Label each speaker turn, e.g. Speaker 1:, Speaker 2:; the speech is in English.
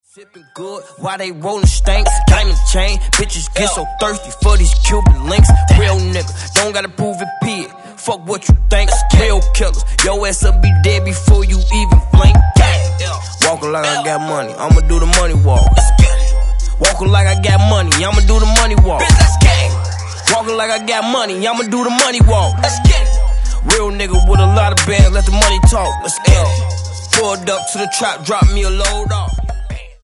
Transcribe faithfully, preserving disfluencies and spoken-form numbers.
Speaker 1: Sipping good while they rollin' stank. Diamond chain, bitches get so thirsty for these Cuban links. Real nigga, don't gotta prove it, P it. Fuck what you think. Real killers, your ass will be dead before you even blink. Walking like I got money, I'ma do the money walk. Walking like I got money, I'ma do the money walk. Walking like I got money, I'ma do the money walk. Real nigga with a lot of bands, let the money talk. Let's get it. Pulled up to the trap, drop me a load off.